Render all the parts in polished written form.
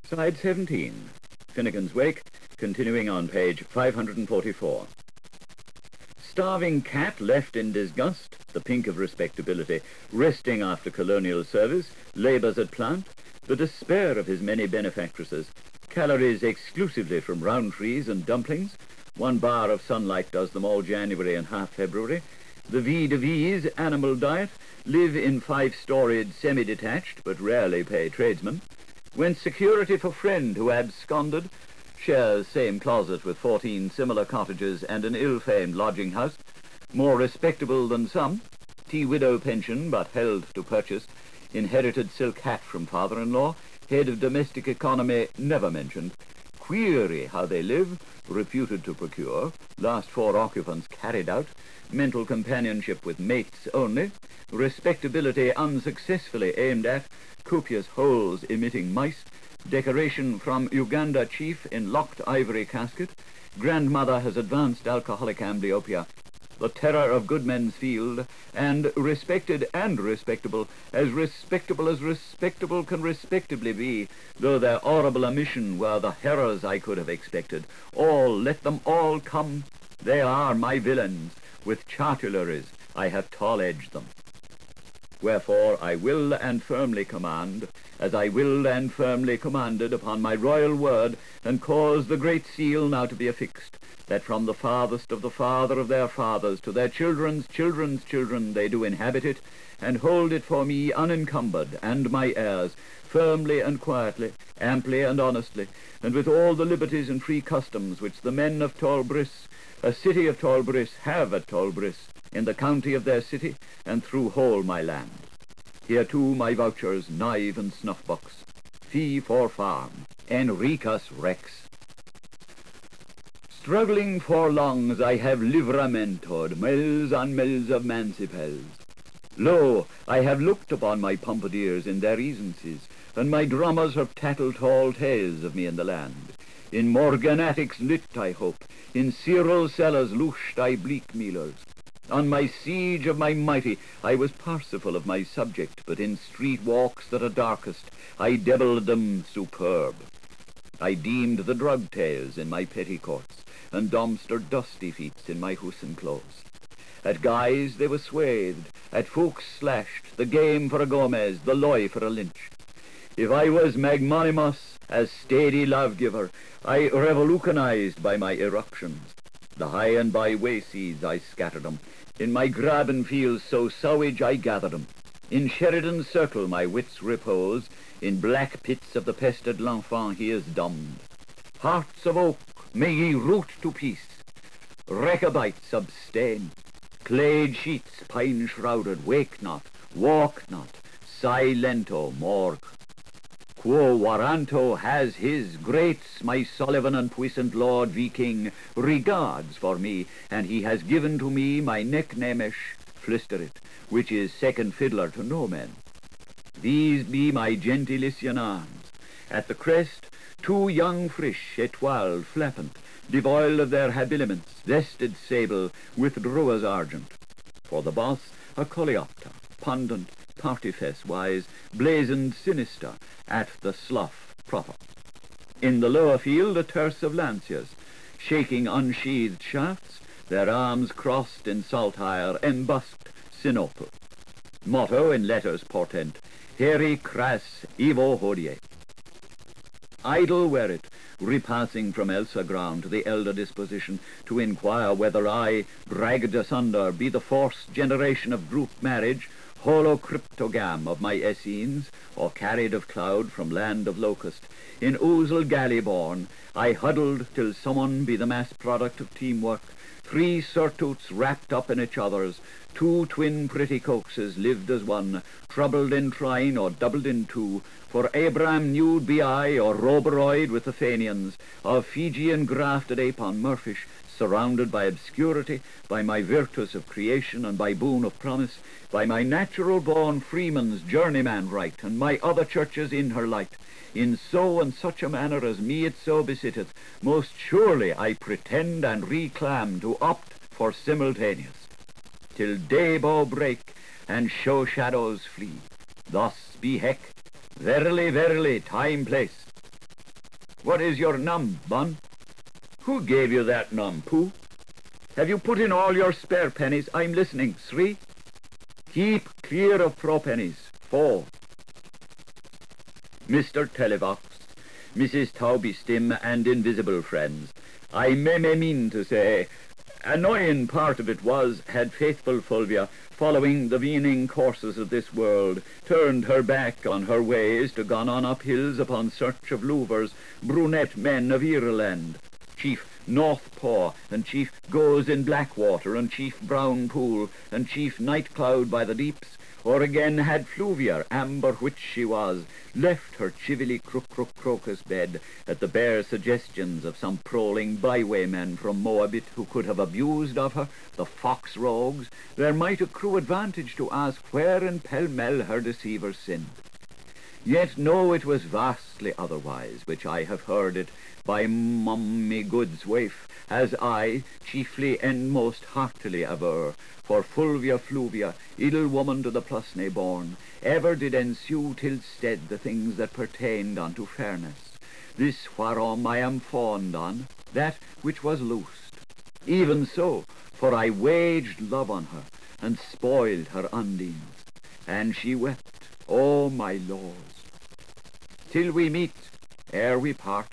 Side 17. Finnegan's Wake, continuing on page 544. Starving cat left in disgust, the pink of respectability, resting after colonial service, labours at plant, the despair of his many benefactresses, calories exclusively from round trees and dumplings, 1 bar of sunlight does them all January and half February, the vie de vie's animal diet, live in 5-storied semi-detached but rarely pay tradesmen, went security for friend who absconded, shares same closet with 14 similar cottages and an ill-famed lodging-house, more respectable than some, widow pension but held to purchase, inherited silk hat from father-in-law, head of domestic economy never mentioned, query how they live, reputed to procure, last 4 occupants carried out, mental companionship with mates only, respectability unsuccessfully aimed at, copious holes emitting mice, decoration from Uganda chief in locked ivory casket, grandmother has advanced alcoholic amblyopia, the terror of good men's field, and respected and respectable as respectable can respectably be, though their horrible omission were the horrors I could have expected. All, let them all come. They are my villains. With chartularies I have tall-edged them. Wherefore I will and firmly command, as I willed and firmly commanded upon my royal word, and cause the great seal now to be affixed, that from the farthest of the father of their fathers to their children's children's children they do inhabit it, and hold it for me unencumbered, and my heirs, firmly and quietly, amply and honestly, and with all the liberties and free customs which the men of Tallbris, a city of Tallbris, have at Tallbris, in the county of their city, and through whole my land. Here too my vouchers, knife and snuff-box, fee for farm, Enricus Rex. Struggling for lungs I have livramentoed, mills on mills of mancipels. Lo, I have looked upon my pompadours in their recencies, and my drummers have tattled tall tales of me in the land. In morganatics lit, I hope, in Cyril cellars loosed I bleak mealers. On my siege of my mighty, I was Parsifal of my subject, but in street walks that are darkest, I devilled them superb. I deemed the drug tales in my petticoats, and Domster dusty feats in my hoosson clothes. At guys they were swathed, at folks slashed, the game for a Gomez, the loy for a Lynch. If I was magnanimous as steady love-giver, I revolutionized by my eruptions. The high and by way seeds I scattered 'em. In my graben fields so sowage I gathered 'em. In Sheridan's circle my wits repose. In black pits of the pested l'enfant he is dumbed. Hearts of oak, may ye root to peace. Rechabites abstain. Clayed sheets, pine-shrouded, wake not, walk not. Silento morgue. Quo Waranto has his greats, my Sullivan and puissant lord V. King, regards for me, and he has given to me my necknamesh, Flisterit, which is second fiddler to no man. These be my gentilician arms. At the crest, 2 young fish, etoile, flappant, devoid of their habiliments, vested sable, with drua's argent. For the boss, a coleopter, pendant, partifess-wise, blazoned sinister, at the slough proper. In the lower field a terce of lanciers, shaking unsheathed shafts, their arms crossed in saltire, embusked sinople. Motto in letters portent, Heri cras evo hodie. Idle were it, repassing from Elsa ground to the elder disposition, to inquire whether I, dragged asunder, be the forced generation of group marriage, holocryptogam of my Essenes, or carried of cloud from land of locust. In ousel galley born, I huddled till someone be the mass product of teamwork, 3 surtutes wrapped up in each other's, 2 twin pretty coaxes lived as one, troubled in trine or doubled in 2, for Abraham nude be I, or roberoid with the Fenians, of Fijian grafted ape on Murphish, surrounded by obscurity, by my virtus of creation and by boon of promise, by my natural-born freeman's journeyman right, and my other churches in her light, in so and such a manner as me it so besitteth, most surely I pretend and reclaim to opt for simultaneous, till day-bow break and show shadows flee. Thus be heck, verily, verily, time, place. What is your num, Bun? Who gave you that num, Pooh? Have you put in all your spare pennies? I'm listening. 3. Keep clear of pro pennies. 4. Mr. Televox, Mrs. Tauby Stim, and invisible friends, I may mean to say, annoying part of it was, had faithful Fulvia, following the weaning courses of this world, turned her back on her ways to gone on up hills upon search of louvers, brunette men of Ireland, Chief Northpaw, and Chief Goes in Blackwater, and Chief Brown Pool, and Chief Nightcloud by the Deeps, or again had Fluvia, amber witch she was, left her chivily crocus bed at the bare suggestions of some prowling bywaymen from Moabit who could have abused of her, the fox rogues, there might accrue advantage to ask where in pell-mell her deceivers sinned. Yet no, it was vastly otherwise, which I have heard it by Mummy Good's wife, as I chiefly and most heartily aver, for Fulvia Fluvia, idle woman to the Plusney born, ever did ensue till stead the things that pertained unto fairness. This whereom I am fond on, that which was loosed. Even so, for I waged love on her, and spoiled her undines, and she wept, O my laws. Till we meet, ere we part,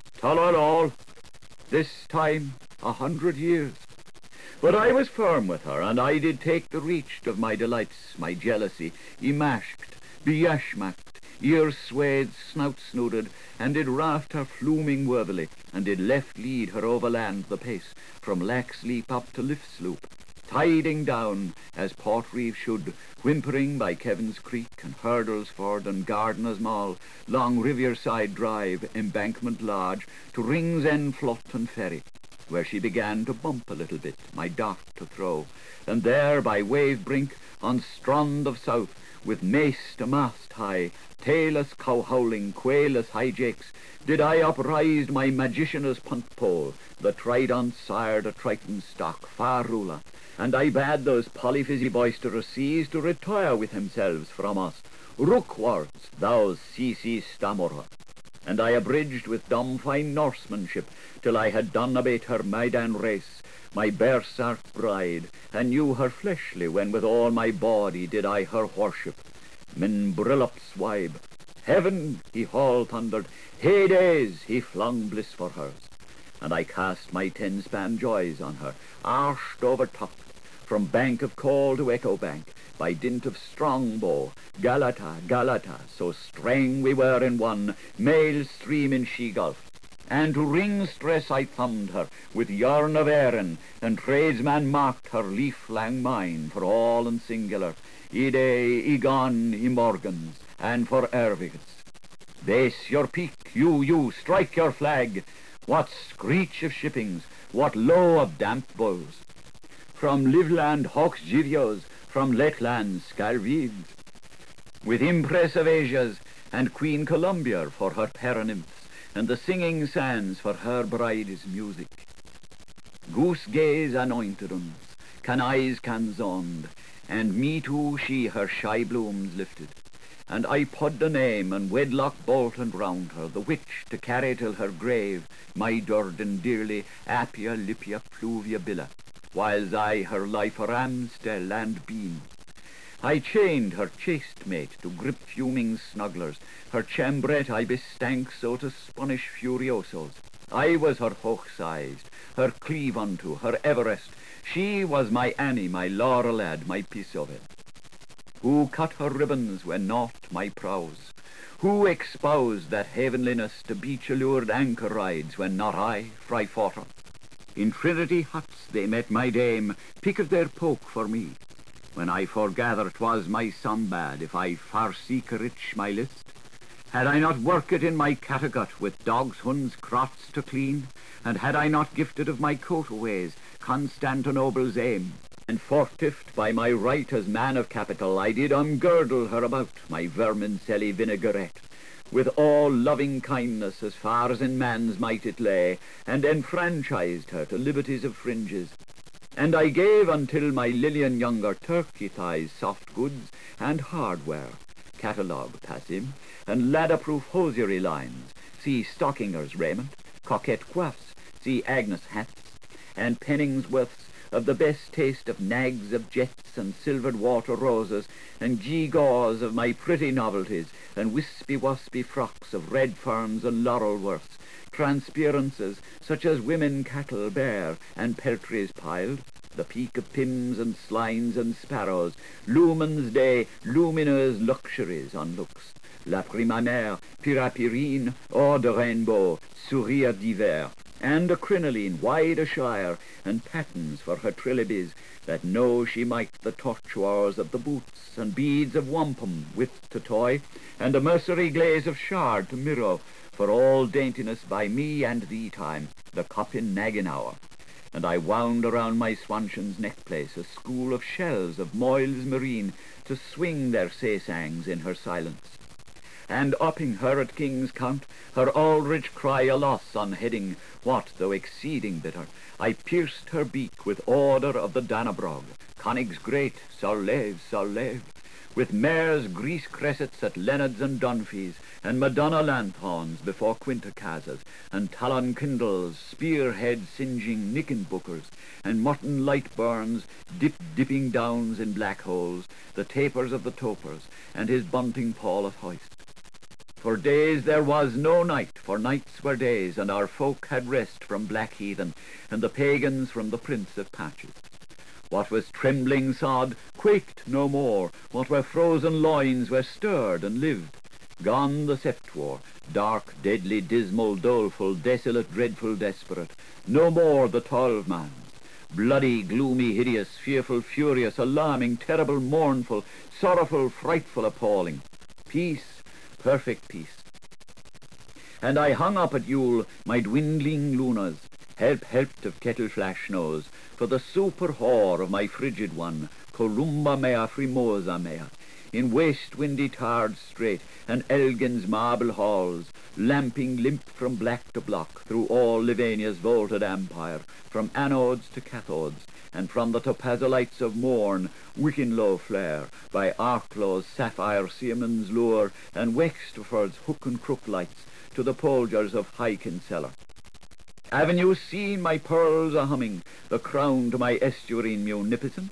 all, this time 100 years. But I was firm with her, and I did take the reach of my delights, my jealousy, imashkt, beyashmacked, ears swayed, snout snooded, and did raft her fluming worthily, and did left lead her overland the pace, from Laxleap up to Liffsloop, tiding down, as Portreeve should, whimpering by Kevin's Creek, and Hurdlesford, and Gardiner's Mall, long Riverside Drive, Embankment Lodge, to Rings End Flot and Ferry, where she began to bump a little bit, my dart to throw, and there by wave brink, on strand of south, with mace to mast high, tailless cow-howling, quailless highjakes, did I uprise my magician's punt pole, the trident sired a Triton stock, far ruler, and I bade those polyphysi boisterous seas to retire with themselves from us, rookwards, thou sea stammerer. And I abridged with dumb fine Norsemanship, till I had done abate her Maidan race, my Bersark bride, and knew her fleshly, when with all my body did I her worship. Min brillup swibe, heaven, he hall thundered, Hades, he flung bliss for hers. And I cast my 10-span joys on her, arshed overtopped, from bank of Call to echo bank, by dint of strong bow, Galata, so strang we were in one, male stream in she-gulf. And to ring stress I thumbed her, with yarn of Erin, and tradesman marked her leaf-lang mine, for all and singular, Ide, Egon, Morgans, and for Ervigs. Base your peak, you, strike your flag, what screech of shippings, what low of damp bulls. From Livland, Hawks Girios, from Letland, Skalvids, with impress of Asias, and Queen Columbia for her paranymphs, and the singing sands for her bride's music. Goose gaze anointed uns, can eyes can zond, and me too she her shy blooms lifted. And I pod the name and wedlock bolt and round her, the witch to carry till her grave, my Durden dearly, Appia, Lipia, Pluvia, Billa, whiles I her life Ramstel and Bean. I chained her chaste mate to grip fuming snugglers, her chambret I bestank so to spunish furiosos. I was her hoch-sized, her cleave unto, her Everest. She was my Annie, my Laura lad, my piece of it. Who cut her ribbons when not my prows? Who exposed that heavenliness to beach-allured anchor rides when not I, Fryforter? In Trinity huts they met my dame, picked their poke for me. When I foregather 'twas my sunbad, if I far seek a rich my list. Had I not worked in my cattegut with dogs' hunds crots to clean, and had I not gifted of my coat-aways Constantinople's aim, and fortift by my right as man of capital, I did ungirdle her about, my vermicelli vinaigrette, with all loving kindness as far as in man's might it lay, and enfranchised her to liberties of fringes. And I gave until my Lillian younger turkey thighs soft goods and hardware, catalogue pass him, and ladder-proof hosiery lines, see Stockingers' raiment, coquette coifs, see Agnes hats, and penningsworths of the best taste of nags of jets and silvered water roses, and gewgaws of my pretty novelties, and wispy-waspy frocks of red ferns and laurelworths, transparences such as women cattle bear, and peltries piled, the peak of pims and slines and sparrows, lumens de lumineux luxuries on looks, la prime mère, pirapirine, or de rainbow, sourire d'hiver, and a crinoline wide ashire, and patterns for her trillibies, that know she might the tortuars of the boots, and beads of wampum with to toy, and a mercery glaze of shard to mirror, for all daintiness by me and thee time, the coppin naggin hour. And I wound around my swanshan's neckplace a school of shells of moils marine, to swing their say-sangs in her silence. And upping her at King's Count, her all-rich cry a loss on heading, what though exceeding bitter, I pierced her beak with order of the Dannebrog, Connigs great, Sollev, Sollev, with mares grease cressets at Leonard's and Dunphy's, and Madonna lanthorns before Quintacazes, and talon kindles, spearhead singeing knickenbookers, and mutton light burns, dipping downs in black holes, the tapers of the topers, and his bunting pall of hoist. For days there was no night, for nights were days, and our folk had rest from black heathen, and the pagans from the prince of patches. What was trembling sod quaked no more, what were frozen loins were stirred and lived. Gone the Septuor, dark, deadly, dismal, doleful, desolate, dreadful, desperate. No more the 12 mans. Bloody, gloomy, hideous, fearful, furious, alarming, terrible, mournful, sorrowful, frightful, appalling. Peace, perfect peace. And I hung up at Yule my dwindling lunas, helped of kettle-flash nose, for the super whore of my frigid one, Columba mea frimosa mea, in waste windy tarred strait, and Elgin's marble halls, lamping limp from black to block, through all Livania's vaulted empire, from anodes to cathodes, and from the topazolites of morn, Wicklow flare, by Arklow's sapphire Siemens lure, and Wexford's hook and crook lights, to the polgers of High Kinsella. Haven't you seen my pearls a-humming, the crown to my estuarine munificence?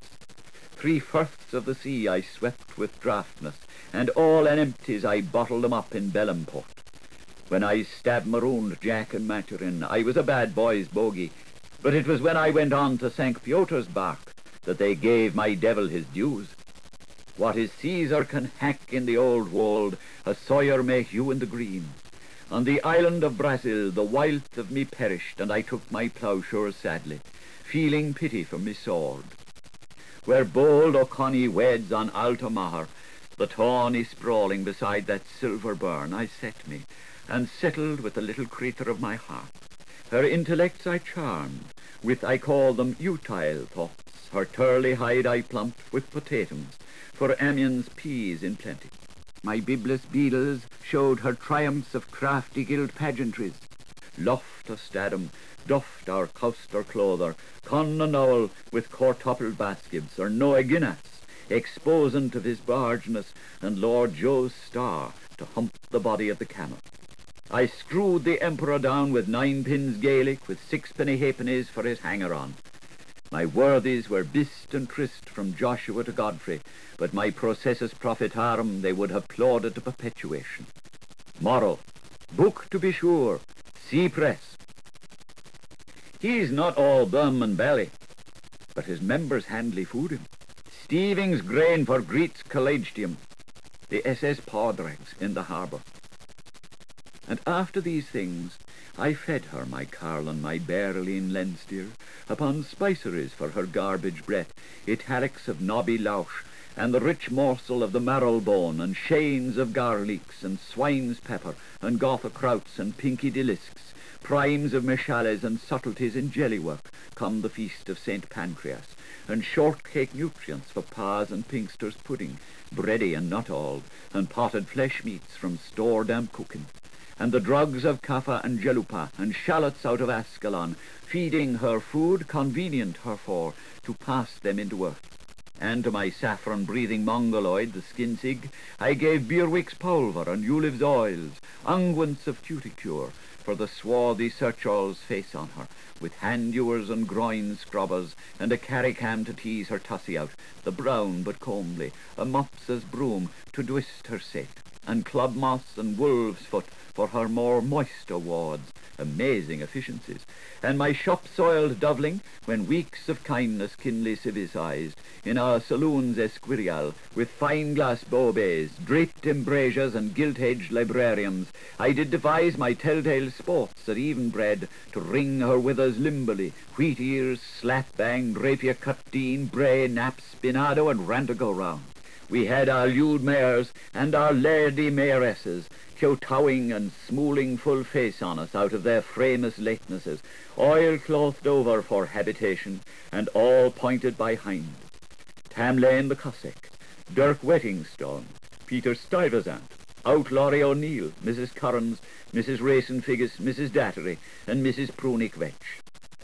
3/4 of the sea I swept with draftness, and all an empties I bottled them up in Bellimport. When I stabbed marooned Jack and Maturin, I was a bad boy's bogey, but it was when I went on to St. Piotr's bark that they gave my devil his dues. What his Caesar can hack in the old world, a Sawyer may hew in the green. On the island of Brazil the wild of me perished, and I took my ploughshare sadly, feeling pity for me sword. Where bold O'Connie weds on Altamar, the tawny sprawling beside that silver burn, I set me, and settled with the little creature of my heart. Her intellects I charmed, with I call them utile thoughts, her turly hide I plumped with potatoes, for Amiens peas in plenty. My bibless beadles showed her triumphs of crafty gilt pageantries. Loft a Stadham, Duft our Causter clother, Con a Nowell with quartupled baskets, or Noah Guinness, exposant of his bargeness, and Lord Joe's star to hump the body of the camel. I screwed the Emperor down with 9 pins Gaelic, with 6 halfpennies for his hanger-on. My worthies were bist and tryst from Joshua to Godfrey, but my processus profitarum they would have plauded to perpetuation. Moral, book to be sure, see press. He's not all bum and belly, but his members handily food him. Steeving's grain for Greet's Collegium, the SS Paudrags in the harbour. And after these things I fed her, my Carlin, my Berlin Lensteer, upon spiceries for her garbage breath, italics of nobby louch, and the rich morsel of the marrow-bone, and shanes of garlics, and swine's pepper, and gotha krauts, and pinky delisks, primes of meshales, and subtleties in jelly-work, come the feast of St. Pancras, and shortcake nutrients for Pa's and Pinkster's pudding, bready and not-alled, and potted flesh-meats from store-damp cooking, and the drugs of Kaffa and Jelupa, and shallots out of Ascalon, feeding her food convenient her for, to pass them into earth. And to my saffron-breathing Mongoloid, the Skinsig, I gave Beerwick's pulver and Uliv's oils, unguents of cuticure, for the swarthy Sir Charles' face on her, with hand-ewers and groin scrubbers, and a carry-cam to tease her tussie out, the brown but comely, a mopsa's broom to twist her set, and club moss and wolf's foot for her more moister wards, amazing efficiencies, and my shop-soiled doveling, when weeks of kindness kinly civilised, in our saloons esquirial, with fine-glass bobets, draped embrasures, and gilt-edged librarians, I did devise my telltale sports at even bread, to ring her withers limbally, wheat ears, slap-banged, rapier-cut dean, bray, nap, spinado, and randago round. We had our lewd mares and our lady mayoresses, kowtowing and smooling full face on us out of their famous latenesses, oil-clothed over for habitation, and all pointed by hind. Tam Lane the Cossack, Dirk Wettingstone, Peter Stuyvesant, Outlawry O'Neill, Mrs. Currans, Mrs. Racing Figgis, Mrs. Dattery, and Mrs. Prunick Vetch.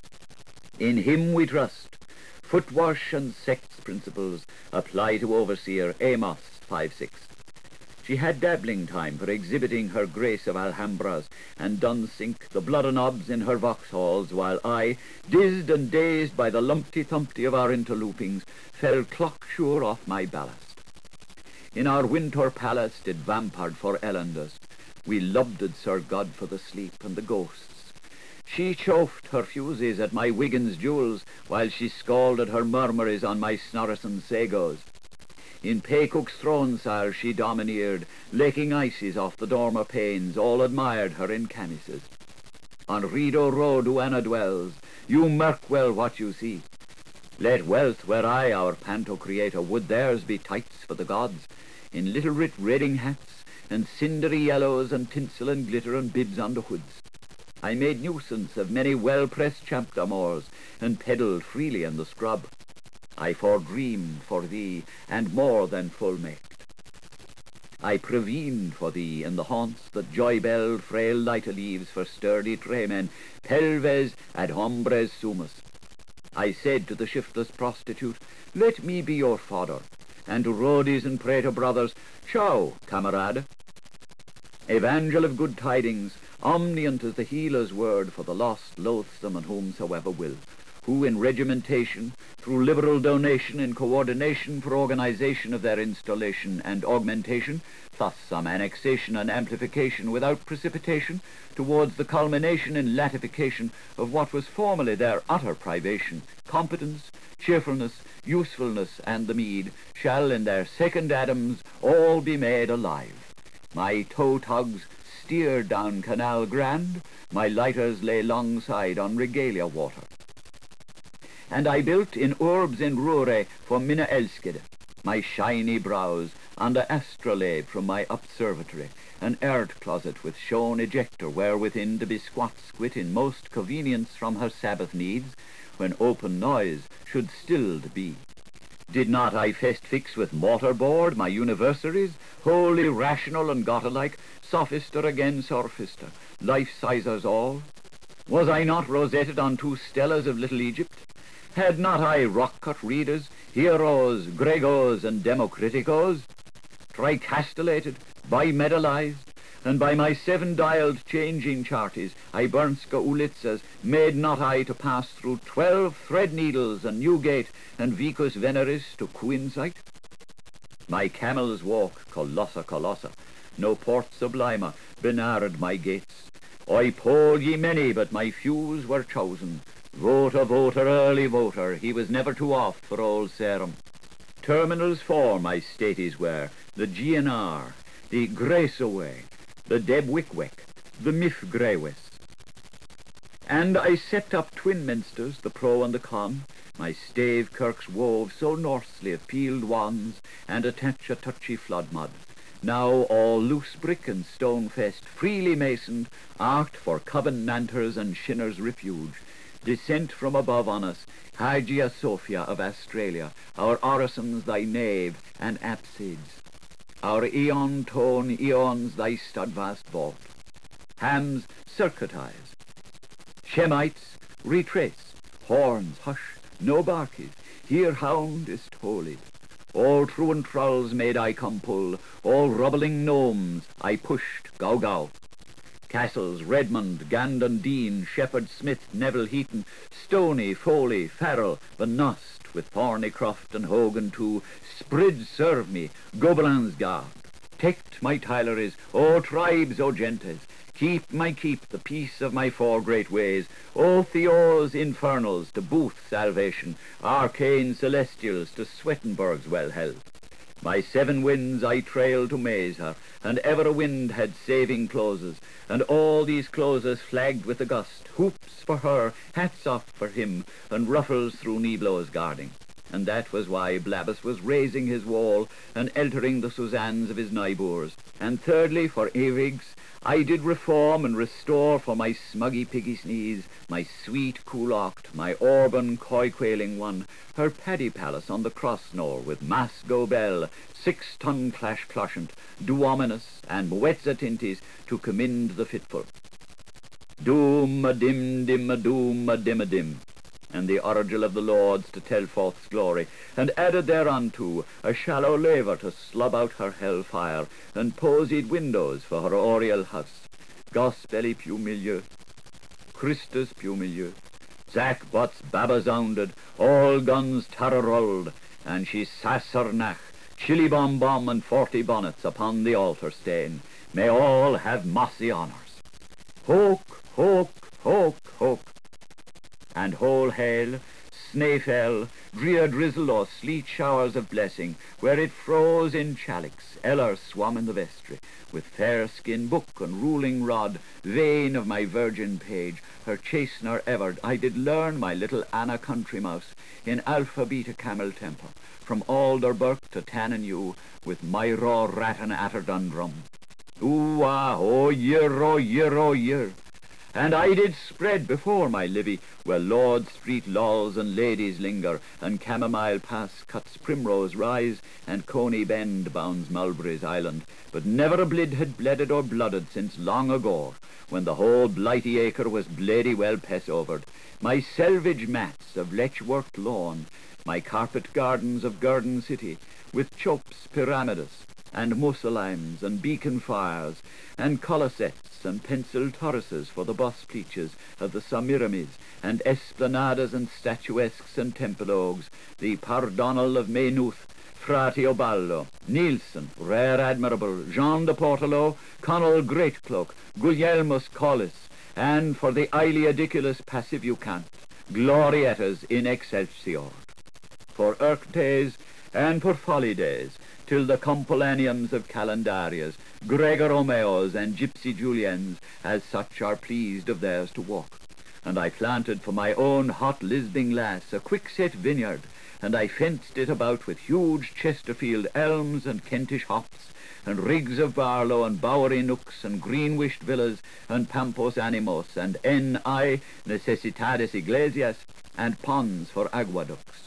In him we trust. Footwash and sex principles apply to overseer Amos 5-6. She had dabbling time for exhibiting her grace of Alhambras, and done sink the blood and knobs in her Vauxhalls, while I, dizzed and dazed by the lumpty-thumpty of our interloopings, fell clock-sure off my ballast. In our Winter Palace did vampard for Ellanders. We lubbed Sir God for the sleep and the ghosts. She chafed her fusees at my Wiggins jewels, while she scalded her murmuries on my Snorrison sagos. In Paycook's throne salle she domineered, licking ices off the dormer panes, all admired her in camises. On Rideau Road Uana dwells, you mark well what you see. Let wealth were I our panto creator, would theirs be tights for the gods, in little writ redding hats, and cindery yellows, and tinsel and glitter, and bibs on the hoods. I made nuisance of many well-pressed champdamours, and peddled freely in the scrub. I foredreamed for thee, and more than full-maked. I prevened for thee in the haunts that joy-belled frail lighter leaves for sturdy traymen, pelves ad hombres sumus. I said to the shiftless prostitute, let me be your fodder, and to Rhodes and Prater brothers, ciao, camarade. Evangel of good tidings, omniscient is the healer's word for the lost, loathsome, and whomsoever will, who in regimentation, through liberal donation in coordination for organization of their installation and augmentation, thus some annexation and amplification without precipitation, towards the culmination in latification of what was formerly their utter privation, competence, cheerfulness, usefulness, and the meed, shall in their second Adams all be made alive. My tow-tugs steered down Canal Grand, my lighters lay longside on Regalia water. And I built in urbs in Rure for Minna Elskede, my shiny brows, under astrolabe from my observatory, an earth closet with shown ejector wherewithin to be squat in most convenience from her Sabbath needs, when open noise should stilled be. Did not I fest fix with mortar-board my universities, wholly rational and got-alike, sophister again sophister, life-sizers all? Was I not rosetted on 2 stellas of Little Egypt? Had not I rock-cut readers, heroes, gregos, and democriticos? Tricastellated, bimedalized, and by my 7-dialed changing charties, Ibernska Ulitzas, made not I to pass through 12 thread needles and Newgate and Vicus Veneris to coincide? My camels walk, colossa, no port sublimer, benard my gates. I polled ye many, but my fews were chosen. Voter, early voter, he was never too oft for old Sarum. Terminals 4 my staties were, the GNR, the Graceway, the Deb Wickwick, the Miff Greywis. And I set up twin minsters, the pro and the con, my stave kirks wove so northly of peeled wands, and attach a touchy flood mud. Now all loose brick and stone-fest, freely masoned, arced for Covenanters and Shinners' refuge. Descent from above on us, Hagia Sophia of Australia, our orisons thy nave and apsides, our eon-tone eons thy studvast vault. Hams circuitize, Shemites retrace, horns hush, no barkies, here hound is toled. All truant trolls made I come pull, all rubbling gnomes I pushed gow gow. Castles, Redmond, Gandon Dean, Shepherd Smith, Neville Heaton, Stoney, Foley, Farrell, Van Nost, with Thornycroft and Hogan too, Sprid serve me, Gobelins guard. Techt my Tyleries, O tribes, O gentes, keep my keep the peace of my four great ways, O Theos infernals to Booth salvation, arcane celestials to Swettenberg's well health. My seven winds I trailed to maze her, and ever a wind had saving closes, and all these closes flagged with a gust, hoops for her, hats off for him, and ruffles through Niblow's guarding. And that was why Blabbus was raising his wall, and altering the Suzannes of his Nybours. And thirdly, for Evigs, I did reform and restore for my smuggy piggy sneeze, my sweet Coolocht, my Orban coy-quailing one, her paddy palace on the Crossnore, with Mas Gobel, 6-ton clash closhant, duominus, and Muetzatintis to commend the fitful. Doom a dim dim a doom a dim a dim, and the orgel of the Lords to tell forth's glory, and added thereunto a shallow laver to slub out her hell fire, and posied windows for her oriel house. Gospelly più milieu, Christus più milieu, Zack bots babazounded, all guns tarrolled, and she sassernach, chili bomb bomb and 40 bonnets upon the altar stain. May all have mossy honours. Hoke, hoke, hoke, hoke. And whole hail, snae fell, drear drizzle or sleet showers of blessing, where it froze in chalics, eller swam in the vestry, with fair skin book and ruling rod, vein of my virgin page, her chastener ever, I did learn my little Anna country mouse, in alphabeta camel temper, from Alderburg to Tannenew, with my raw rattan Atterdundrum. Ooh-ah, oh year, oh year, oh year. And I did spread before my Livy, where Lord Street lolls and ladies linger, and Chamomile Pass cuts Primrose Rise, and Coney Bend bounds Mulberry's Island, but never a blid had bledded or blooded since long ago, when the whole blighty acre was blady well pess-overed. My selvage mats of lech-worked lawn, my carpet gardens of Gurdon City, with chopes pyramidas, and musselimes and beacon fires, and colossettes and pencil torrises for the boss pleaches of the Semiramis, and esplanadas and statuesques and temple oaks, the Pardonnel of Maynooth, Frati Ballo, Nielsen, Rare Admirable, Jean de Portalo, Connell Greatcloak, Guglielmus Collis, and for the Iliadiculus Passivucant, Gloriettas in Excelsior. For Erctes and for Follidays, till the Compolaniums of Calendarias, Gregor Romeos and Gypsy Julians, as such are pleased of theirs to walk. And I planted for my own hot lisping lass a quickset vineyard, and I fenced it about with huge Chesterfield elms and Kentish hops, and rigs of barlow and bowery nooks and green-wished villas and pampos animos and N.I. necessitades iglesias and ponds for aqueducts.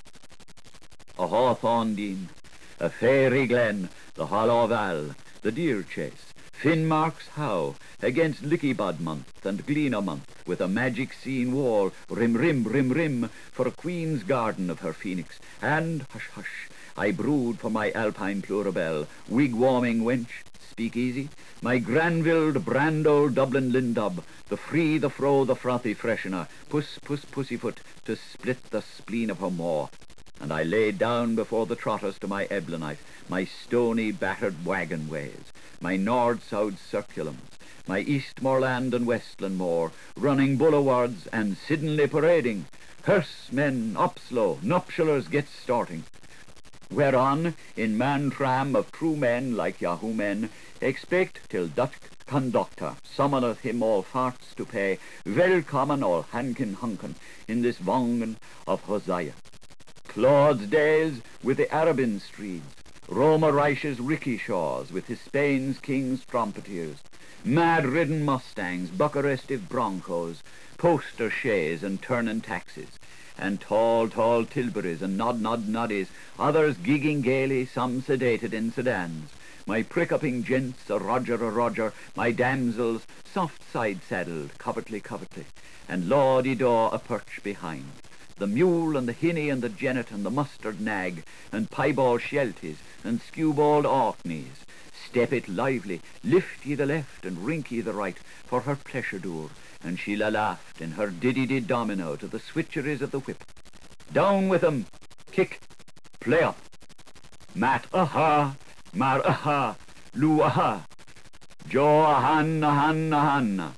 A hawthorn dean, a fairy glen, the hollow val, the deer chase, Finmark's How, against Lickybud month and Gleaner month, with a magic scene wall, rim rim rim rim, for a queen's garden of her phoenix, and, hush hush, I brood for my Alpine plurabelle, wig-warming wench, speak easy, my Granville brand old Dublin lindub, the free, the fro, the frothy freshener, puss puss pussyfoot, to split the spleen of her maw. And I laid down before the trotters to my Eblanite, my stony battered wagon ways, my Nord-South circulums, my Eastmoreland and Westland moor, running bulwards and suddenly parading, hearse-men, upslow, nuptialers get starting. Whereon, in man-tram of true men like Yahoo men, expect till Dutch conductor summoneth him all farts to pay, welcomen all hankin-hunkin in this wangen of Hosea. Claude's days with the Arabin streets, Roma Reich's rickshaws with his Spain's king's trumpeteers, mad-ridden Mustangs, Buccarestive broncos, poster shays and turnin' taxis, and tall Tilburys and noddies, others gigging gaily, some sedated in sedans. My prick-upping gents, a Roger, my damsels, soft side-saddled, covertly, and Lordy Daw a perch behind. the mule and the hinny and the jennet and the mustard nag, and piebald shelties and skewbald orkneys. Step it lively, lift ye the left and rink ye the right, for her pleasure dour, and she'll a laughed in her diddy-did domino to the switcheries of the whip. Down with 'em, kick, play up. Mat aha, mar aha, loo aha, jo ahan ahan ahan.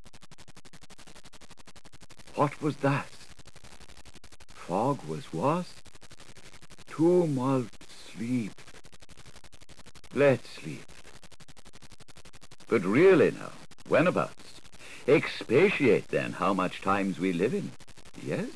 What was that? Fog was? Too much sleep. Let's sleep. But really now, whenabouts? Expatiate then how much times we live in, yes?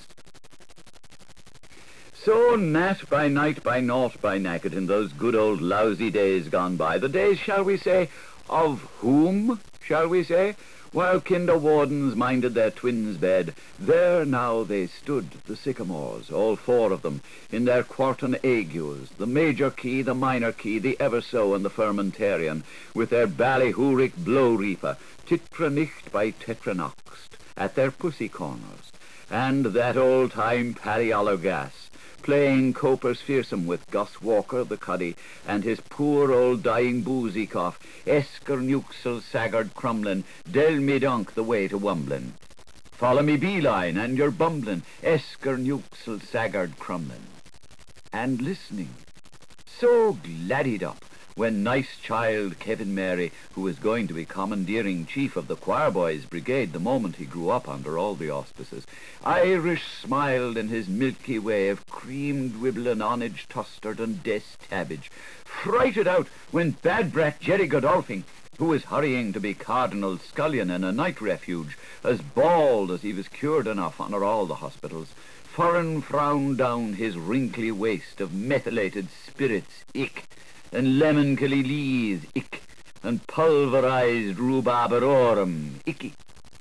So nat by night by naught by naked in those good old lousy days gone by, the days, shall we say, of whom, shall we say? While kinder wardens minded their twins' bed, there now they stood, the sycamores, all four of them, in their quarton agues, the major key, the minor key, the ever-so, and the fermentarian, with their ballyhoorik blow-reaper, titranicht by tetranoxt, at their pussy corners, and that old-time Paddy Allergas, playing copers fearsome with Gus Walker, the cuddy, and his poor old dying boozy cough, Esker Newksel Saggard Crumlin, Del me donk the way to Wumblin. Follow me beeline, and you're bumblin', Esker Newksel Saggard Crumlin. And listening, so gladdied up, when nice child Kevin Mary, who was going to be commandeering chief of the choir boys' brigade the moment he grew up under all the auspices, Irish smiled in his milky way of creamed wibble and onage tustard and des tabbage, frighted out when bad brat Jerry Godolphin, who was hurrying to be Cardinal Scullion in a night refuge, as bald as he was cured enough under all the hospitals, foreign frowned down his wrinkly waist of methylated spirits, ick, and lemon-killy lees, ick, and pulverized rhubarberorum, icky.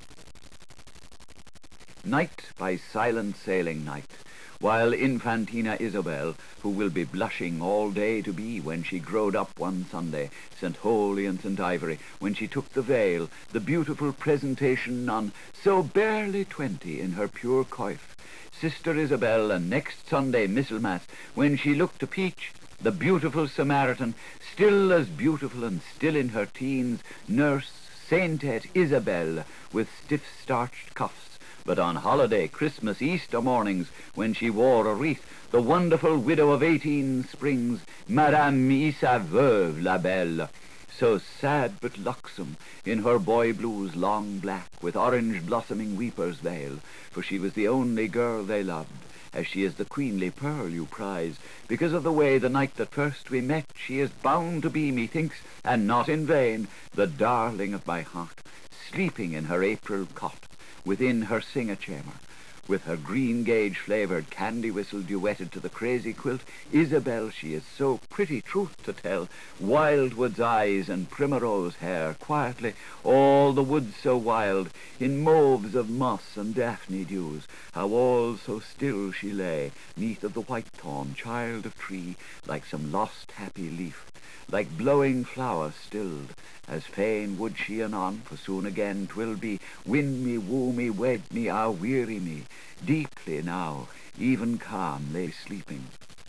Night by silent sailing night, while Infantina Isabel, who will be blushing all day to be when she growed up one Sunday, St. Holy and St. Ivory, when she took the veil, the beautiful presentation nun, so barely 20 in her pure coif, Sister Isabel, and next Sunday Michaelmas, when she looked a peach, the beautiful Samaritan, still as beautiful and still in her teens, Nurse Saintette Isabel, with stiff-starched cuffs, but on holiday, Christmas, Easter mornings, when she wore a wreath, the wonderful widow of 18 springs, Madame Isa Veuve la Belle, so sad but luxom, in her boy blues long black, with orange blossoming weeper's veil, for she was the only girl they loved, as she is the queenly pearl you prize, because of the way the night that first we met she is bound to be, methinks, and not in vain, the darling of my heart, sleeping in her April cot, within her singer-chamber, with her green-gage-flavoured candy whistle duetted to the crazy quilt. Isabel, she is so pretty, truth to tell, wildwood's eyes and primrose hair, quietly, all the woods so wild, in mauves of moss and daphne dews, how all so still she lay, neath of the white-thorn, child of tree, like some lost happy leaf, like blowing flower stilled, as fain would she anon, for soon again 'twill be, win me, woo me, wed me, ah, weary me, deeply now, even calm lay sleeping.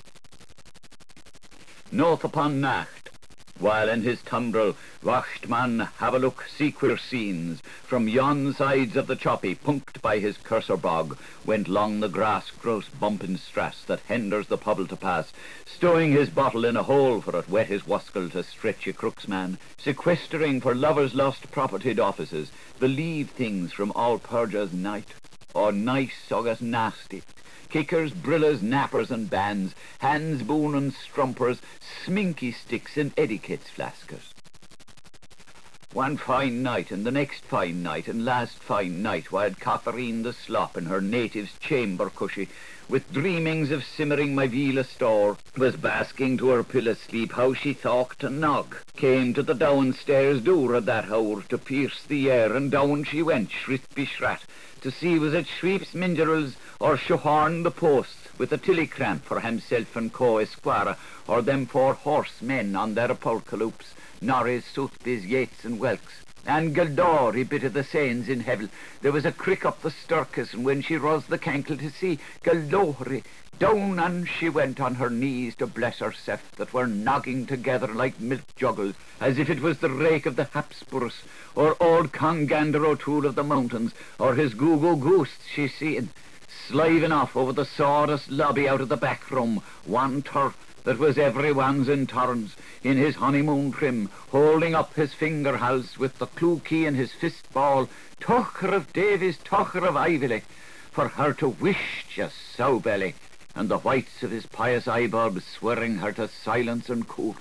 North upon Nacht, while in his tumbrel Wachtman have a look sequel scenes, from yon sides of the choppy, punked by his cursor bog, went long the grass gross bumpin' strass that hinders the pobble to pass, stowing his bottle in a hole for it wet his waskel to stretch a crooks man, sequestering for lovers lost propertied offices, the leave things from all purgers night, or nice august nasty, kickers, brillers, nappers and bands, hands, boon and strumpers, sminky sticks and etiquette's flaskers. One fine night, and the next fine night, and last fine night, while Catherine the slop in her native's chamber cushy, with dreamings of simmering my veal store, was basking to her pillow sleep, how she thought to knock, came to the downstairs door at that hour to pierce the air, and down she went, shrit be shrat, to see was it Shreep's Mingerels or Shohorn the posts, with a tillycramp for himself and co esquire, or them 4 horsemen on their polkaloops, Norris, Soothbys, Yates and Welks, And Gildor, bit of the sains in heaven. There was a crick up the Sturkis, and when she rose the cankle to see Gildor, down and she went on her knees to bless herself, that were nogging together like milk juggles, as if it was the rake of the Habsburgs, or old Congander O'Toole of the mountains, or his Goo-Goo Ghosts she seen, sliving off over the sawdust lobby out of the back room, one turf that was everyone's in turns, in his honeymoon trim, holding up his finger halves with the clew key in his fist ball, Tucker of Davies, Tucker of Ively, for her to wish just sow belly, and the whites of his pious eyebulbs swearing her to silence and court.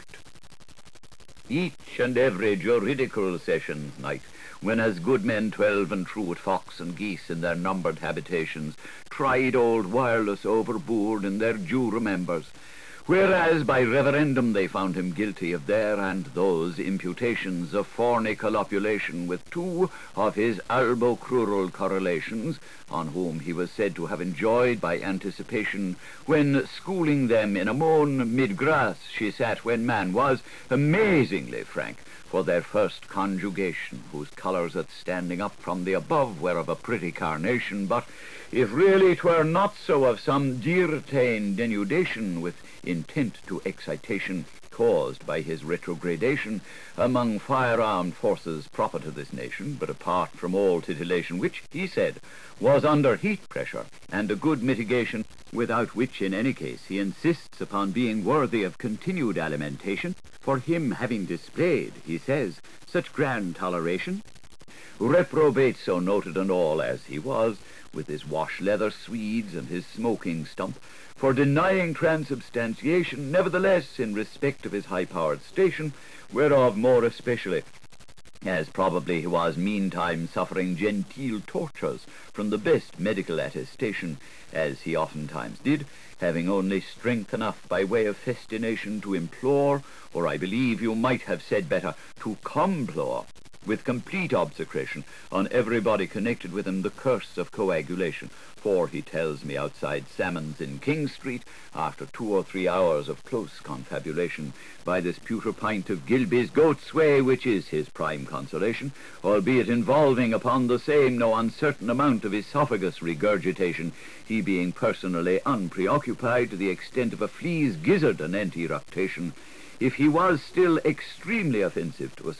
Each and every juridical sessions night, when as good men 12 and true at fox and geese in their numbered habitations, tried old Wireless overboard in their due remembers, whereas by referendum they found him guilty of their and those imputations of fornicolopulation with two of his albocrural correlations, on whom he was said to have enjoyed by anticipation, when schooling them in a moan mid-grass she sat when man was amazingly frank, for their first conjugation, whose colours at standing up from the above were of a pretty carnation, but if really 'twere not so of some dear-attained denudation with intent to excitation caused by his retrogradation among fire-armed forces proper to this nation, but apart from all titillation, which, he said, was under heat pressure, and a good mitigation, without which in any case he insists upon being worthy of continued alimentation, for him having displayed, he says, such grand toleration. Reprobate so noted and all as he was, with his wash-leather Swedes and his smoking stump, for denying transubstantiation, nevertheless, in respect of his high-powered station, whereof more especially, as probably he was meantime suffering genteel tortures from the best medical attestation, as he oftentimes did, having only strength enough by way of festination to implore, or I believe you might have said better, to complore, with complete obsecration on everybody connected with him, the curse of coagulation, for he tells me outside Salmon's in King Street, after 2 or 3 hours of close confabulation, by this pewter pint of Gilby's goat's whey, which is his prime consolation, albeit involving upon the same no uncertain amount of esophagus regurgitation, he being personally unpreoccupied to the extent of a flea's gizzard and eructation. If he was still extremely offensive to a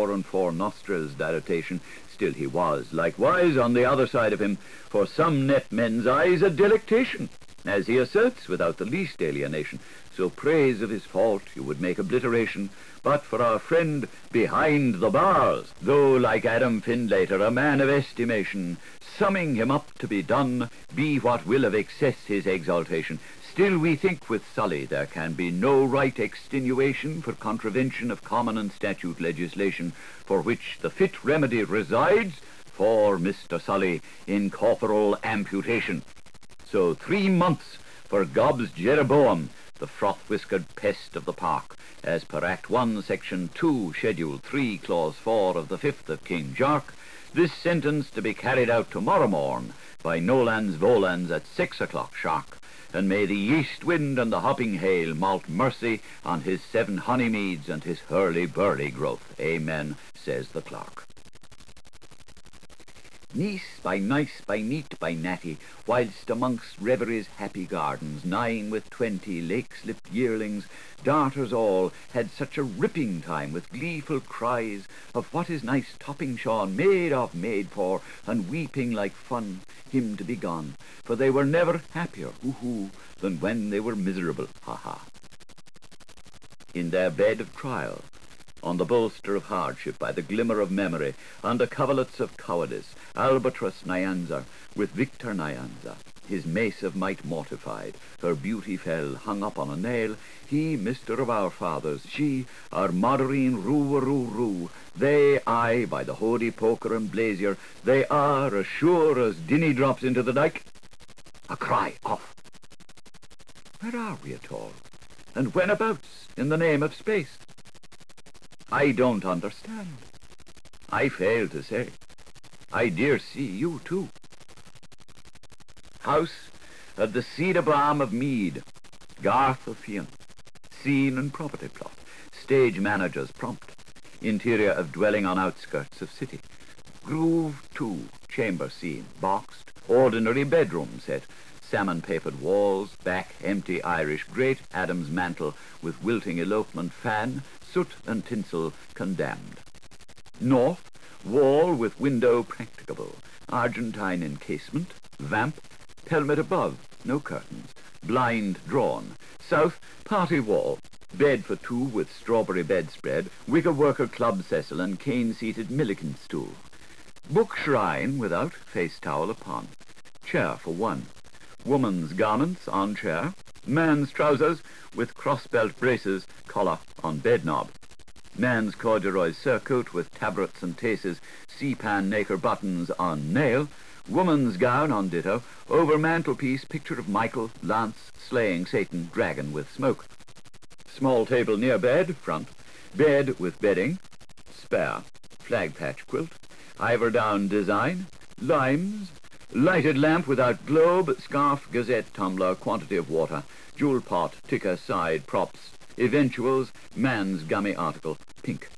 4 nostrils dilatation, still he was, likewise, on the other side of him, for some net men's eyes, a delectation, as he asserts without the least alienation. So praise of his fault you would make obliteration, but for our friend behind the bars, though like Adam Findlater, a man of estimation, summing him up to be done, be what will of excess his exaltation, still we think with Sully there can be no right extenuation for contravention of common and statute legislation, for which the fit remedy resides for Mr. Sully in corporal amputation. So 3 months for Gobbs Jeroboam, the froth-whiskered pest of the park, as per Act 1, Section 2, Schedule 3, Clause 4 of the 5th of King Jark, this sentence to be carried out tomorrow morn by Nolans Volans at 6 o'clock sharp, and may the east wind and the hopping hail malt mercy on his 7 honeymeads and his hurly-burly growth. Amen, says the clerk. Niece by nice, by neat, by natty, whilst amongst reverie's happy gardens, 9 with 20 lake-slipped yearlings, darters all, had such a ripping time with gleeful cries of what is nice topping Sean made of, made for, and weeping like fun, him to be gone, for they were never happier, hoo-hoo, than when they were miserable, ha-ha. In their bed of trial, on the bolster of hardship, by the glimmer of memory, under coverlets of cowardice, Albatross Nyanza, with Victor Nyanza, his mace of might mortified, her beauty fell, hung up on a nail, he, mister of our fathers, she, our Moderine roo-a-roo-roo, they, I, by the holy poker and blazier, they are as sure as Dinny drops into the dike. A cry, off. Where are we at all? And whenabouts, in the name of space? I don't understand. I fail to say. I dare see you too. House of the Cedar Balm of Mead, Garth of Fian, scene and property plot, stage managers prompt. interior of dwelling on outskirts of city. Groove 2, chamber scene, boxed, ordinary bedroom set, salmon-papered walls, back empty Irish grate, Adam's mantel with wilting elopement fan, soot and tinsel condemned. North, wall with window practicable, Argentine encasement, vamp, pelmet above, no curtains, blind drawn. South, party wall, bed for two with strawberry bedspread, wicker worker club sessile and cane-seated Milliken stool. Book shrine without, face towel upon. Chair for one. Woman's garments on chair. Man's trousers with cross-belt braces, collar on bed knob. Man's corduroy surcoat with tabrets and taces, sea-pan nacre buttons on nail. Woman's gown on ditto. Over mantelpiece, picture of Michael, Lance, slaying Satan, dragon with smoke. Small table near bed, front. Bed with bedding. Spare. Flag patch quilt. Eiderdown design. Limes. Lighted lamp without globe. Scarf, gazette, tumbler, quantity of water. Jewel pot, ticker, side, props. Eventuals, man's gummy article, pink.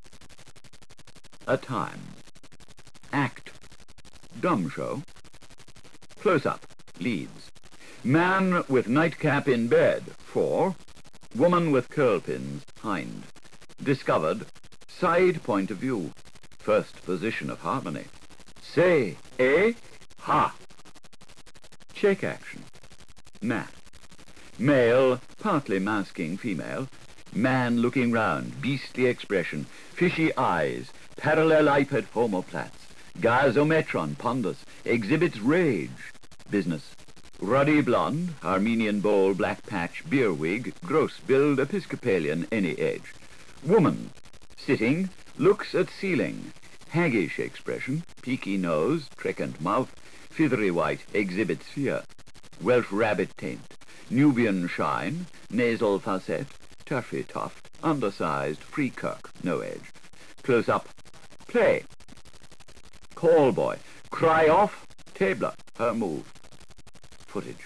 A time. Act. Dumb show. Close-up, leads. Man with nightcap in bed, 4. Woman with curl pins, hind. Discovered, side point of view. First position of harmony. Say, eh, ha. Check action. Mat. Male, partly masking female. Man looking round, beastly expression, fishy eyes, parallelepiped homoplats. Gazometron pondus, exhibits rage. Business. Ruddy blonde, Armenian bowl, black patch, beer wig, gross build, Episcopalian, any age. Woman. Sitting, looks at ceiling. Haggish expression, peaky nose, trecant mouth, feathery white, exhibits fear. Welsh rabbit taint. Nubian shine, nasal facet, turfy tuft, undersized, free kirk, no age. Close up, play. Call boy, cry off, tabler, her move. Footage.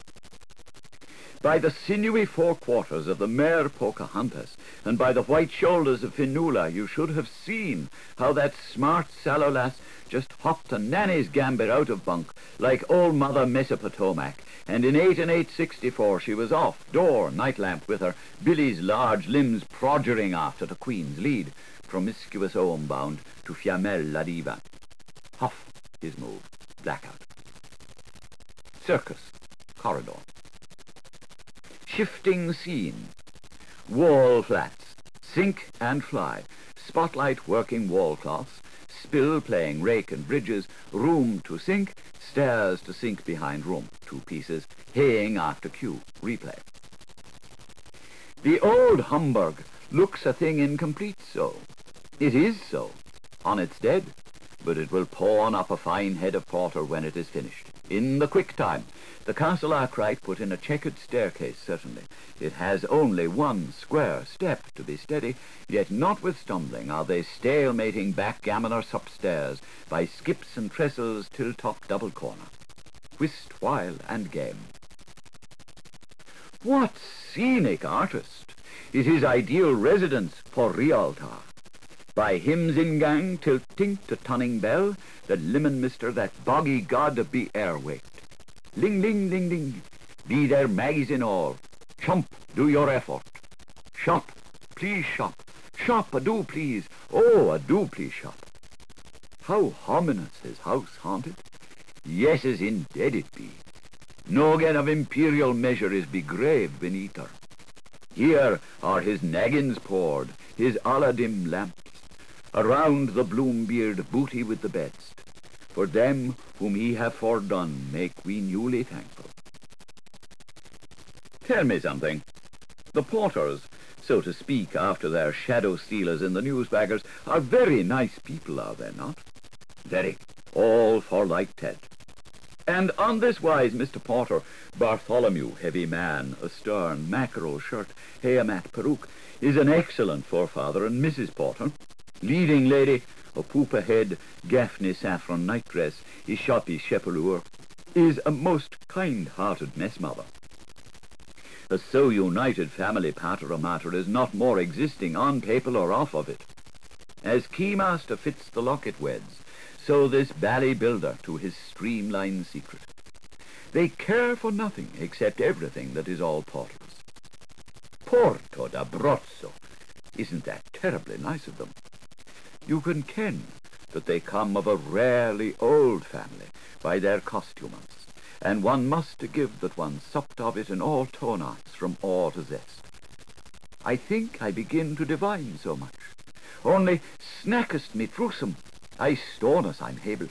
By the sinewy forequarters of the mare Pocahontas, and by the white shoulders of Fionnuala, you should have seen how that smart sallow lass just hopped a nanny's gambit out of bunk, like old Mother Mesopotomac, and in 8 and 864 she was off, door, night lamp with her, Billy's large limbs progering after the Queen's lead, promiscuous home bound to Fiammelle la Diva. Huff, his move, blackout. Circus, corridor. Shifting scene. Wall flats, sink and fly, spotlight working wall cloths, spill playing rake and bridges, room to sink, stairs to sink behind room, 2 pieces, haying after cue, replay. The old Hamburg looks a thing incomplete so. It is so, on its dead, but it will pawn up a fine head of porter when it is finished. In the quick time, the Castle Arkwright put in a checkered staircase, certainly. It has only one square step to be steady, yet not with stumbling are they stalemating backgammoners upstairs by skips and trestles till top double corner. Whist while and game. What scenic artist! It is ideal residence for Rialta. By hymns in gang till tink to tunning bell, the limon mister that boggy god be air-waked. Ling, ling, ling, ling, be there Maggies in all. Chump, do your effort. Shop, please shop. Shop, a-do please. Oh, a-do please shop. How ominous his house haunted. Yes, as in dead it be. Noggin of imperial measure is begraved beneath her. Here are his naggins poured, his Aladdin lamps. Around the bloom-beard booty with the best. For them whom he have fordone make we newly thankful. Tell me something. The porters, so to speak, after their shadow stealers in the newsbaggers, are very nice people, are they not? Very. All for like Ted. And on this wise, Mr. Porter, Bartholomew, heavy man, a stern mackerel shirt, Hayamat peruke, is an excellent forefather, and Mrs. Porter, leading lady, a poopa head, Gaffney saffron nightdress, his shoppy chepelure, is a most kind-hearted messmother. A so united family pater mater is not more existing on paper or off of it. As keymaster fits the locket weds, so this bally builder to his streamlined secret. They care for nothing except everything that is all portals. Porto d'Abruzzo. Isn't that terribly nice of them? You can ken that they come of a rarely old family by their costumance, and one must give that one supped of it in all tone arts from awe to zest. I think I begin to divine so much. Only snackest me trusum, I stonus I'm able.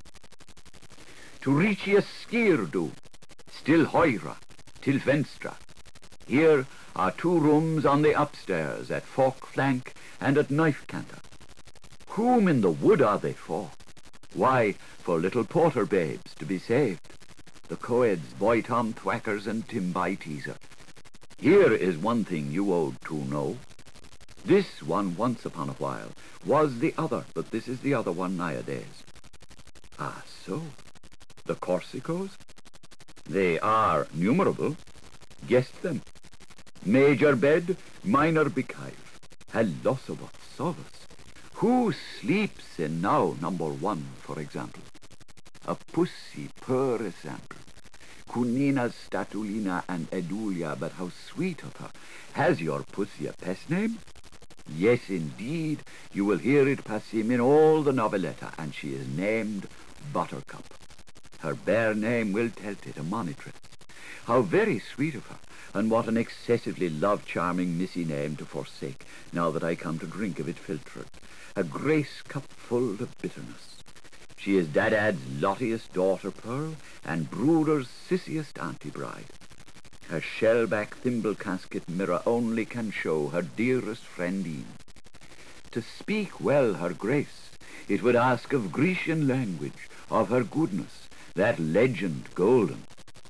To reachius skirdu, still hoira, till venstra. Here are 2 rooms on the upstairs, at fork flank and at knife canter. Whom in the wood are they for? Why, for little porter babes to be saved. The coeds, boy Tom Thwackers and Timby Teaser. Here is one thing you owed to know. This one once upon a while was the other, but this is the other one nowadays. Ah, so? The Corsicos? They are numerable. Guessed them. Major bed, minor bekive. Hellosobot sovus. Who sleeps in now number 1, for example? A pussy, per example. Cunina, Statulina, and Edulia, but how sweet of her. Has your pussy a pest name? Yes, indeed. You will hear it passim in all the noveletta, and she is named Buttercup. Her bare name will tell it a monitress. How very sweet of her, and what an excessively love-charming missy name to forsake, now that I come to drink of it filtered. A grace cup full of bitterness. She is Dadad's lottiest daughter pearl, and Bruder's sissiest auntie-bride. Her shellback thimble casket mirror only can show her dearest friendine. To speak well her grace, it would ask of Grecian language, of her goodness, that legend golden.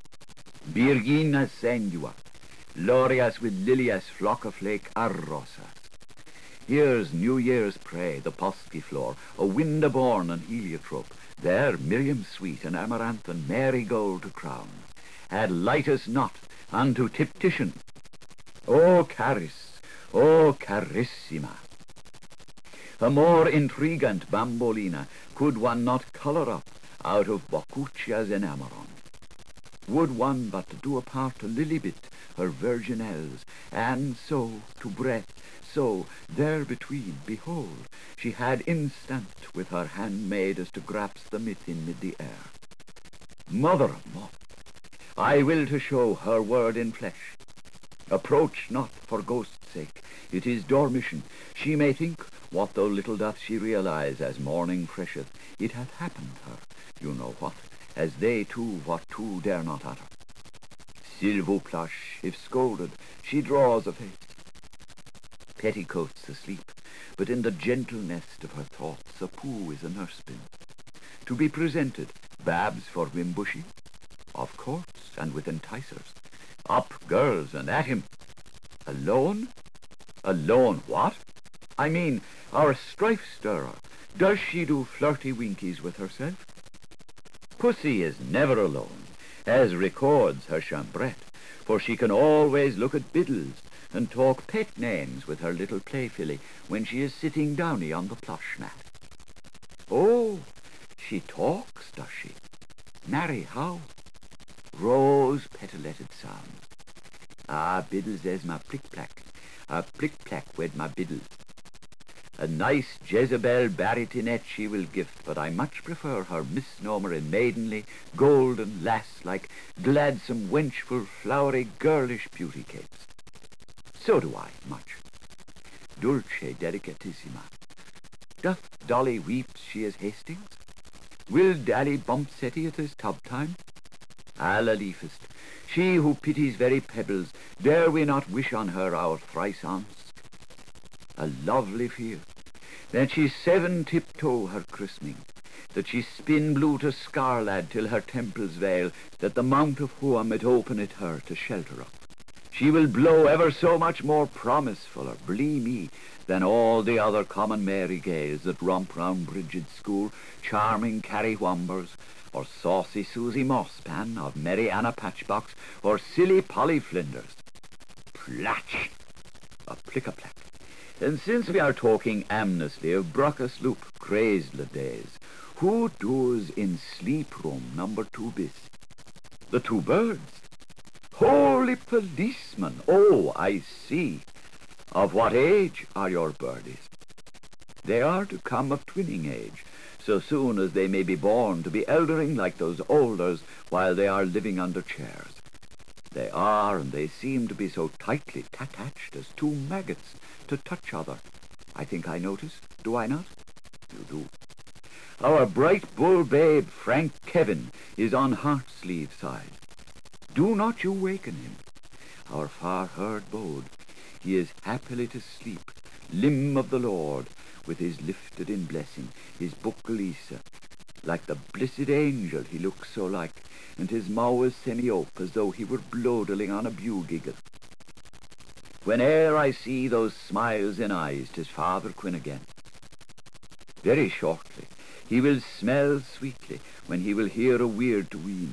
Virgina senua, Lorias with Lilias flockaflake arrosas. Here's New Year's prey, the posky floor, a winda-born and heliotrope. There Miriam sweet and amaranth and marigold to crown. Add lightest not unto tiptition. O caris, o carissima. A more intrigant bambolina could one not colour up out of Boccuccia's enamoron. Would one but do a part to Lilibet, her virginelles, and so to breath, so there between, behold, she had instant with her handmaid as to grasp the myth in mid the air. Mother of Mop, I will to show her word in flesh. Approach not for ghost's sake, it is dormition. She may think, what though little doth she realize, as morning fresheth, it hath happened her, you know what, as they too what too dare not utter. S'il vous plaît, if scolded, she draws a face. Petticoats asleep, but in the gentle nest of her thoughts a poo is a nurse-bin. To be presented, babs for Wimbushie? Of course, and with enticers. Up, girls, and at him. Alone? Alone what? I mean, our strife-stirrer. Does she do flirty winkies with herself? Pussy is never alone, as records her chambrette, for she can always look at biddles and talk pet names with her little playfilly when she is sitting downy on the plush mat. Oh, she talks, does she? Marry, how? Rose-petaleted sounds. Ah, biddles is my plick-plack. A plick-plack wed my biddles. A nice Jezebel baritinette she will gift, but I much prefer her misnomer in maidenly, golden, lass-like, gladsome, wenchful, flowery, girlish beauty capes. So do I, much. Dulce delicatissima. Doth Dolly weep she is Hastings? Will Dally bump Setty at his tub time? Allah leafest, she who pities very pebbles, dare we not wish on her our thrice aunts? A lovely fear, that she 7 tiptoe her christening, that she spin blue to scarlad till her temples veil, that the mount of Huam it open it her to shelter up. She will blow ever so much more promisefuller, believe me, than all the other common Mary Gales that romp round Bridget's school, charming Carrie Whombers, or saucy Susie Mosspan of Mary Anna Patchbox, or silly Polly Flinders. Platch! A plick-a-plack. And since we are talking amnesty of Bruckus Loop, Craisle days, who does in sleep room number 2 bis? The 2 birds. Holy policeman! Oh, I see. Of what age are your birdies? They are to come of twinning age, so soon as they may be born to be eldering like those olders while they are living under chairs. They are, and they seem to be so tightly attached as 2 maggots to touch other. I think I notice, do I not? You do. Our bright bull babe, Frank Kevin, is on Heartsleave side. Do not you waken him. Our far-heard bode, he is happily to sleep, limb of the Lord, with his lifted in blessing, his buckalisa. Like the blessed angel he looks so like, and his mouth is semi-ope as though he were blodeling on a bugle. Whene'er I see those smiles in eyes, 'tis Father Quinn again. Very shortly he will smell sweetly when he will hear a weird to wean.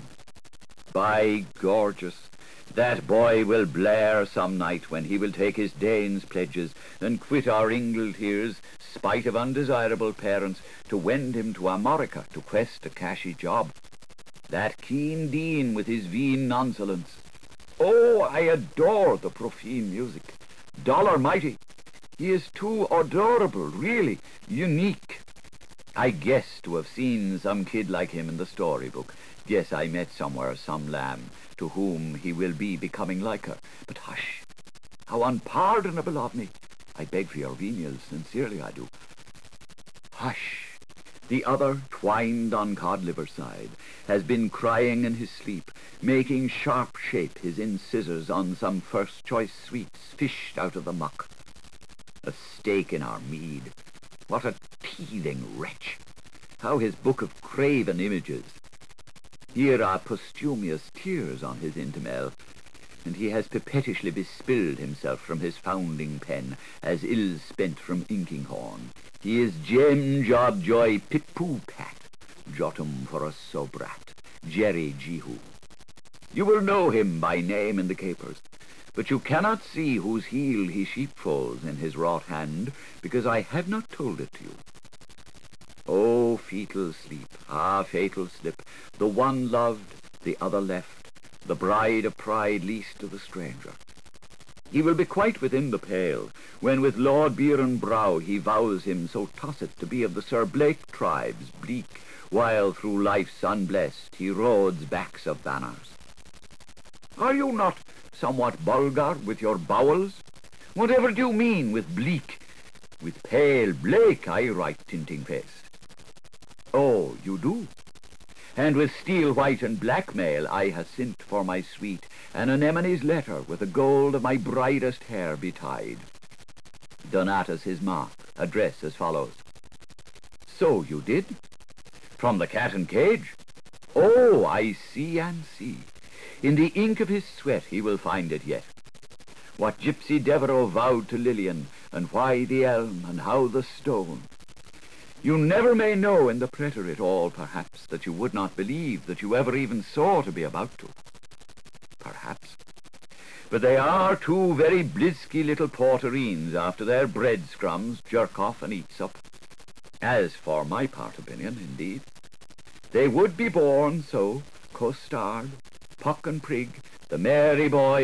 By gorgeous, that boy will blare some night when he will take his Danes' pledges and quit our Ingleteers, spite of undesirable parents, to wend him to Amorica to quest a cashy job. That keen Dean with his veen nonsolence. Oh, I adore the profane music. Dollar mighty. He is too adorable, really, unique. I guess to have seen some kid like him in the storybook. Guess I met somewhere some lamb to whom he will be becoming like her. But hush, how unpardonable of me. I beg for your venials, sincerely I do. Hush. The other, twined on Codliver side, has been crying in his sleep, making sharp shape his incisors on some first-choice sweets fished out of the muck. A stake in our mead. What a teething wretch! How his book of craven images. Here are posthumous tears on his intimel, and he has pettishly bespilled himself from his founding pen, as ill spent from inking horn. He is Jem Job Joy Pipoo Pat, Jotum for a Sobrat, Jerry Jehu. You will know him by name in the capers, but you cannot see whose heel he sheepfolds in his wrought hand, because I have not told it to you. Oh, fetal sleep, ah, fatal slip, the one loved, the other left, the bride of pride least to the stranger. He will be quite within the pale, when with Lord Biron brow he vows him so tosseth to be of the Sir Blake tribes, bleak, while through life's unblessed he roads backs of banners. Are you not somewhat vulgar with your bowels? Whatever do you mean with bleak? With pale Blake, I write tinting-faced. Oh, you do? And with steel white and blackmail I have sent for my sweet an anemone's letter with the gold of my bridest hair betide. Donatus his mark, address as follows. So you did? From the Cat and Cage? Oh, I see and see. In the ink of his sweat he will find it yet. What Gypsy Devereux vowed to Lillian, and why the elm, and how the stone. You never may know in the preterite all, perhaps, that you would not believe that you ever even saw to be about to. Perhaps. But they are 2 very blisky little porterines after their bread scrums, jerk off and eats up. As for my part opinion, indeed, they would be born so, Costard, Puck and Prig, the merry boy